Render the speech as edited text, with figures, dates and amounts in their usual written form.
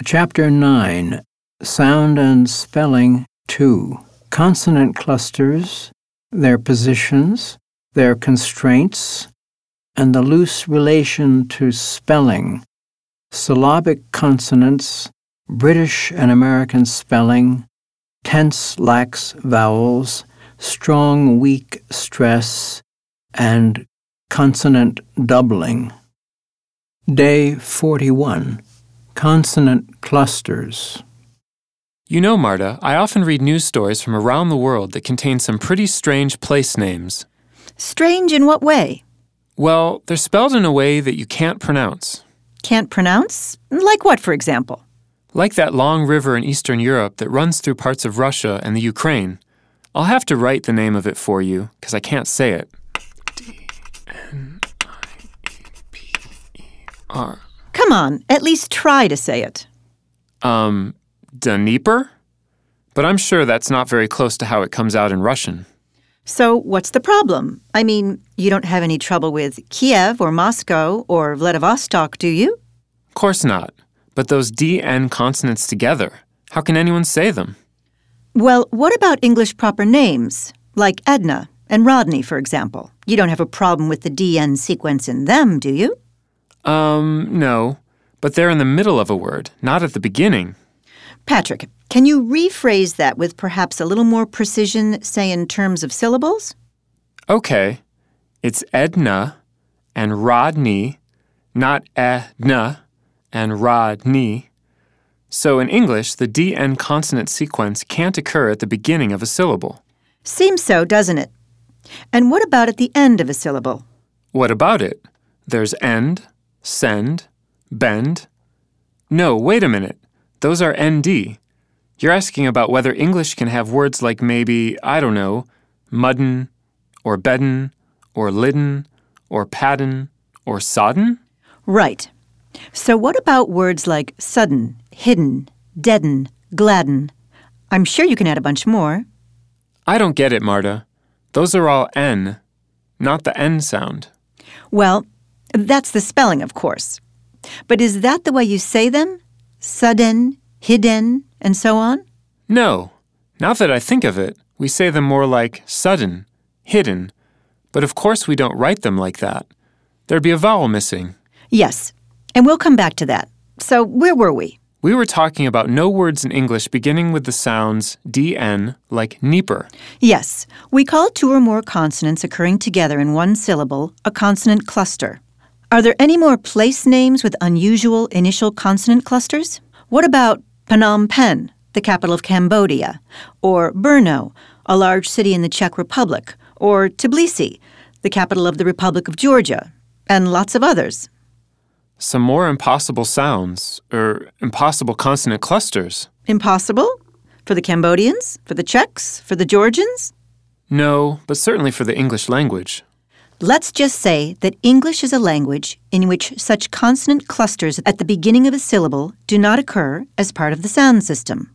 Chapter 9, Sound and Spelling 2, Consonant Clusters, Their Positions, Their Constraints, and the Loose Relation to Spelling, Syllabic Consonants, British and American Spelling, Tense Lax Vowels, Strong Weak Stress, and Consonant Doubling. Day 41. Consonant Clusters. You know, Marta, I often read news stories from around the world that contain some pretty strange place names. Strange in what way? Well, they're spelled in a way that you can't pronounce. Can't pronounce? Like what, for example? Like that long river in Eastern Europe that runs through parts of Russia and the Ukraine. I'll have to write the name of it for you, because I can't say it. D-N-I-E-P-E-R. Come on, at least try to say it. Dnieper? But I'm sure that's not very close to how it comes out in Russian. So what's the problem? I mean, you don't have any trouble with Kiev or Moscow or Vladivostok, do you? Of course not. But those D-N consonants together, how can anyone say them? Well, what about English proper names, like Edna and Rodney, for example? You don't have a problem with the D-N sequence in them, do you? No. But they're in the middle of a word, not at the beginning. Patrick, can you rephrase that with perhaps a little more precision, say in terms of syllables? Okay. It's Edna and Rodney, not Edna and Rodney. So in English, the D-N consonant sequence can't occur at the beginning of a syllable. Seems so, doesn't it? And what about at the end of a syllable? What about it? There's end, send, bend. No, wait a minute. Those are ND. You're asking about whether English can have words like maybe, I don't know, muddin, or beddin, or lidden, or paddin, or sodden? Right. So what about words like sudden, hidden, deaden, gladden? I'm sure you can add a bunch more. I don't get it, Marta. Those are all N, not the N sound. Well, that's the spelling, of course. But is that the way you say them? Sudden, hidden, and so on? No. Now that I think of it, we say them more like sudden, hidden. But of course we don't write them like that. There'd be a vowel missing. Yes, and we'll come back to that. So where were we? We were talking about no words in English beginning with the sounds DN, like Dnieper. Yes, we call two or more consonants occurring together in one syllable a consonant cluster. Are there any more place names with unusual initial consonant clusters? What about Phnom Penh, the capital of Cambodia, or Brno, a large city in the Czech Republic, or Tbilisi, the capital of the Republic of Georgia, and lots of others? Some more impossible sounds, impossible consonant clusters. Impossible? For the Cambodians? For the Czechs? For the Georgians? No, but certainly for the English language. Let's just say that English is a language in which such consonant clusters at the beginning of a syllable do not occur as part of the sound system.